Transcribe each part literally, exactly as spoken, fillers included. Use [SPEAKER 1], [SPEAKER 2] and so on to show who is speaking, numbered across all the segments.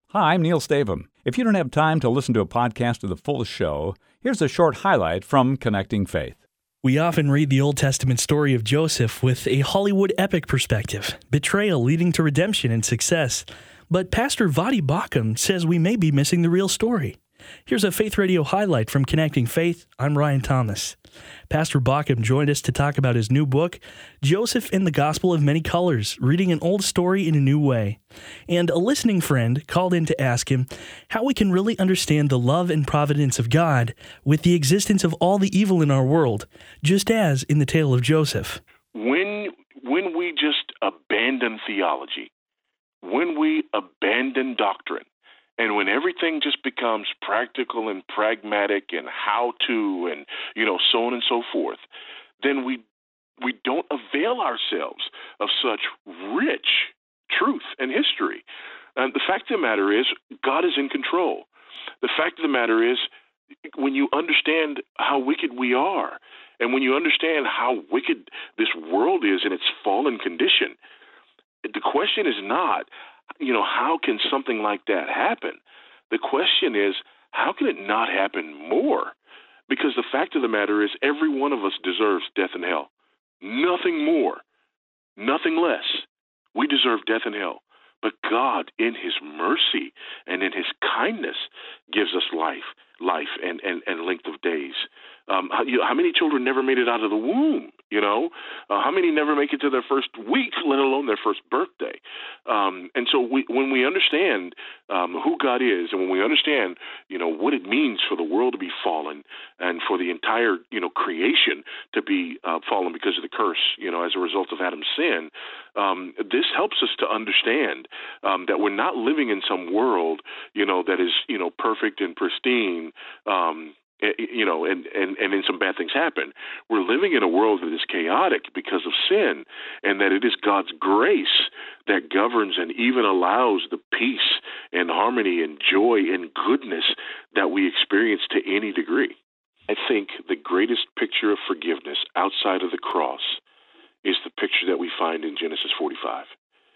[SPEAKER 1] Hi, I'm Neil Stavum. If you don't have time to listen to a podcast of the full show, here's a short highlight from Connecting Faith.
[SPEAKER 2] We often read the Old Testament story of Joseph with a Hollywood epic perspective, betrayal leading to redemption and success. But Pastor Voddie Baucham says we may be missing the real story. Here's a Faith Radio highlight from Connecting Faith. I'm Ryan Thomas. Pastor Baucham joined us to talk about his new book, Joseph in the Gospel of Many Colors, Reading an Old Story in a New Way. And a listening friend called in to ask him how we can really understand the love and providence of God with the existence of all the evil in our world, just as in the tale of Joseph.
[SPEAKER 3] When, when we just abandon theology, when we abandon doctrine, and when everything just becomes practical and pragmatic and how to and, you know, so on and so forth, then we we don't avail ourselves of such rich truth and history. And the fact of the matter is, God is in control. The fact of the matter is, when you understand how wicked we are, and when you understand how wicked this world is in its fallen condition, the question is not, you know, how can something like that happen? The question is, how can it not happen more? Because the fact of the matter is, every one of us deserves death and hell. Nothing more, nothing less. We deserve death and hell. But God, in his mercy and in his kindness, gives us life, life and, and, and length of days. Um, how, you know, how many children never made it out of the womb? You know, uh, how many never make it to their first week, let alone their first birthday? Um, and so we, when we understand um, who God is, and when we understand, you know, what it means for the world to be fallen, and for the entire, you know, creation to be uh, fallen because of the curse, you know, as a result of Adam's sin, um, this helps us to understand um, that we're not living in some world, you know, that is, you know, perfect and pristine. Um, You know, and, and, and then some bad things happen. We're living in a world that is chaotic because of sin, and that it is God's grace that governs and even allows the peace and harmony and joy and goodness that we experience to any degree. I think the greatest picture of forgiveness outside of the cross is the picture that we find in Genesis forty-five,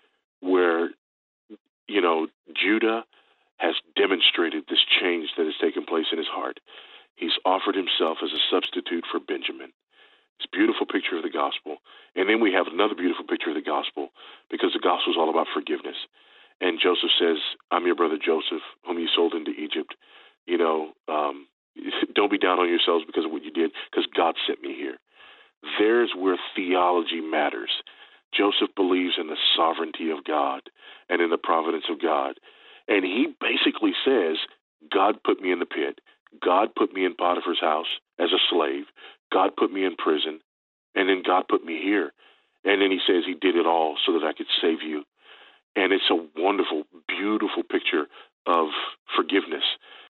[SPEAKER 3] where, you know, Judah has demonstrated this change that has taken place in his heart. He's offered himself as a substitute for Benjamin. It's a beautiful picture of the gospel. And then we have another beautiful picture of the gospel, because the gospel is all about forgiveness. And Joseph says, I'm your brother Joseph, whom you sold into Egypt. You know, um, don't be down on yourselves because of what you did, because God sent me here. There's where theology matters. Joseph believes in the sovereignty of God and in the providence of God. And he basically says, God put me in the pit. God put me in Potiphar's house as a slave. God put me in prison. And then God put me here. And then he says he did it all so that I could save you. And it's a wonderful, beautiful picture of forgiveness